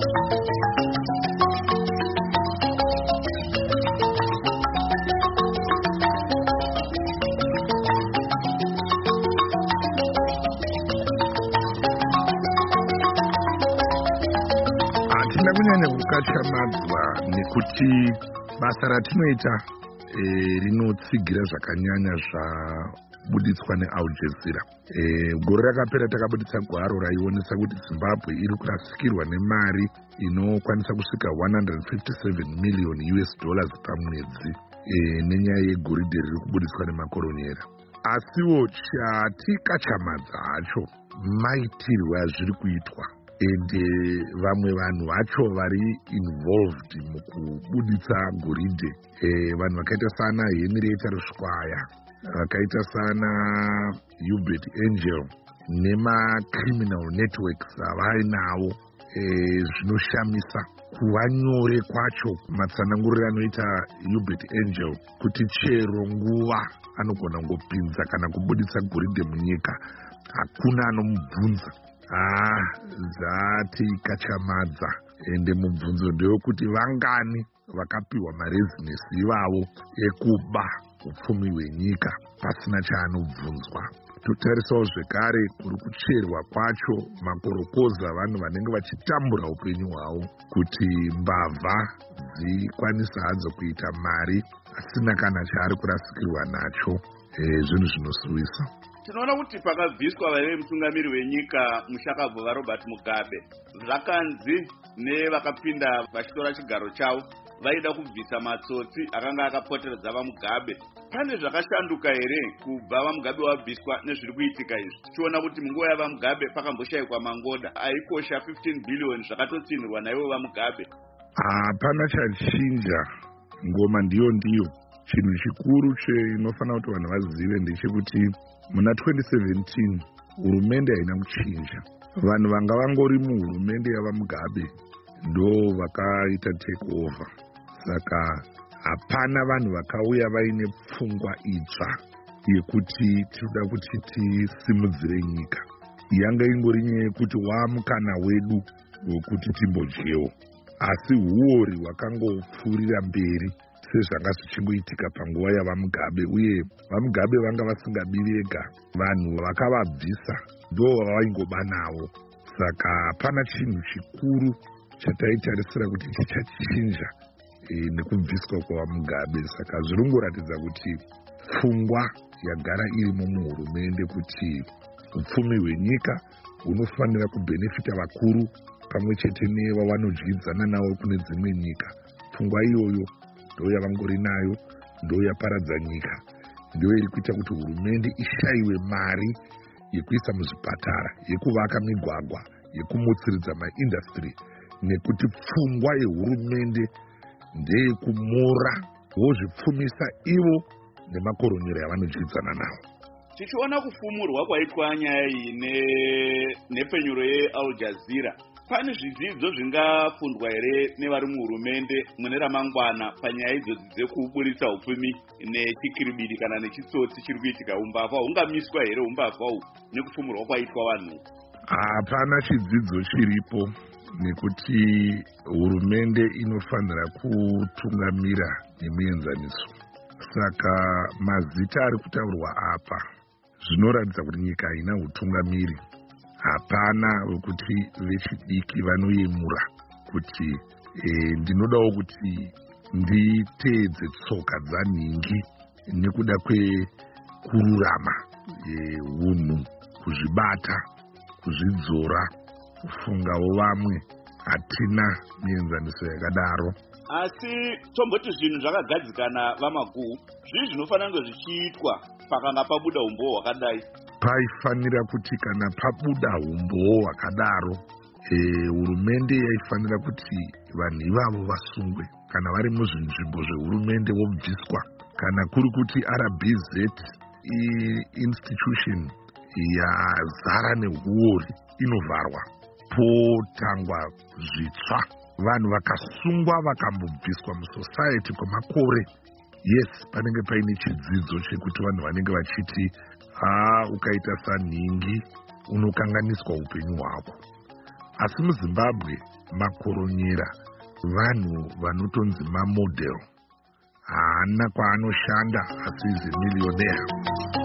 Hatina kunyanya kukachamadzwa nekuti basa ratinoita rinotsigira zvakanyanya zvabuditswa neAl Jazeera. Gore rakapera takabuditsa gwaro raionesa kuti Zimbabwe iri kurasikirwa nemari inokwanisa kusvika $157 million pamwedzi nenyaya yegoridhe riri kubuditswa nemakoronyera. Asiwo chatikakachamadza hacho maitirwe azviri kuitwa. Vamwe vanhu vacho vari involved mukubuditsa goridhe, vanhu vakaita sana Henrietta Ruswaya, vakaita sana Hubert Angel nemacriminal networks avainawo. Zvinoshamisa kuva nyore kwacho matsananguriro anoita Hubert Angel kuti chero nguva anogona kungopinza kana kubuditsa goridhe munyika, hakuna anomubvunza. Zati kachamadza. Ende mubvunzo ndewekuti vangani vakapiwa marezinesi ivavo ekuba upfumi hwenyika pasina chaanobvunzwa. Totarisawo zvekare kuri kucherwa kwacho makorokoza vanhu vanenge vachitambura upenyu hwavo kuti mbavha dzikwanisa hadzo kuita mari asina kana chaari kurasikirwa nacho. Zvinhu zvinosuvisa. Tinoona kuti pakabviswa vaive mutungamiri wenyika mushakabvu vaRobert Mugabe, zvakanzi nevakapinda vachitora chigaro chavo vaida kubvisa matsotsi akanga akapoteredza vaMugabe. Pane zvakashanduka here kubva vaMugabe wabviswa nezviri kuitika izvi? Tichiona kuti munguva yavaMugabe pakamboshayikwa mangoda aikosha 15 billion zvakatotsinirwa naivo vaMugabe. Hapana chachinja, ngoma ndiyo. Chinhu chikuru chinofanira kuti vanhu vazive ndechekuti muna 2017 hurumende haina kuchinja. Vanhu vanga vangori muhurumende yavaMugabe ndo vakaita take over. Saka hapana vanhu vakauya vaine pfungwa itsva yekuti tinoda kuti tisimudzire nyika. Yanga ingori nyaya yekuti waamukana wedu wekuti timbodyewo. Asi huori hwakangopfuurira mberi sezvanga zvichingoitika panguva yavaMugabe, uye vaMugabe vanga vasingabiri vega, vanhu vakavabvisa ndo vaingoba navo. Saka hapana chinhu chikuru chataitarisira kuti chichachinja nekubviswa kwavaMugabe. Saka zvirongoratidza kuti pfungwa yagara irimo muhurumende kuti upfumi hwenyika hunofanira kubhenefita vakuru pamwe chete nevavanodyidzana navo kune dzimwe nyika. Pfungwa iyoyo ndo yavangori nayo, ndo yaparadza nyika, ndo iri kuita kuti hurumende ishayiwe mari yekuisa muzvipatara, yekuvaka migwagwa, yekumutsiridza maindastry, nekuti pfungwa yehurumende ndeyekumora vozvipfumisa ivo nemakoronyera yavanodyidzana navo. Tichiona kufumurwa kwaitwa nyaya iyi nepfenyuro yeAl Jazeera, pane zvidzidzo zvingafundwa here nevari muhurumende mune ramangwana panyaya idzodzi dzekuburitsa upfumi nechikiribidi kana nechitsotsi chiri kuitika? Umbavha hungamiswa here umbavha uhu nekufumurwa kwaitwa vanhu? Hapana chidzidzo chiripo, nekuti hurumende inofanira kutungamira nemuenzaniso. Saka mazita ari kutaurwa apa zvinoratidza kuti nyika haina utungamiri. Hapana wekuti vechidiki vanoyemura kuti ndinodawo kuti nditeedze tsoka dzanhingi nekuda kwekururama, unhu, kuzvibata, kuzvidzora, kufungawo vamwe. Hatina mienzaniso yakadaro. Asi tomboti zvinhu zvakagadzikana vamaguhu, zvii zvinofanira kunge zvichiitwa pakanga pabuda umbowo hwakadai? Paifanira kuti kana pabuda umbowo hwakadaro, hurumende yaifanira kuti vanhu ivavo vasungwe. Kana vari muzvinzvimbo zvehurumende vobviswa. Kana kuri kuti RBZ institution yazara nehuori inovharwa, potangwa zvitsva. Vanhu vakasungwa vakambobviswa musociety kwemakore. Yes, panenge paine chidzidzo chekuti vanhu vanenge vachiti ukaita sanhingi unokanganiswa upenyu hwako. Asi muZimbabwe makoronyera vanhu vanotonzi mamodel. Haana kwaanoshanda asi izi miliyonera.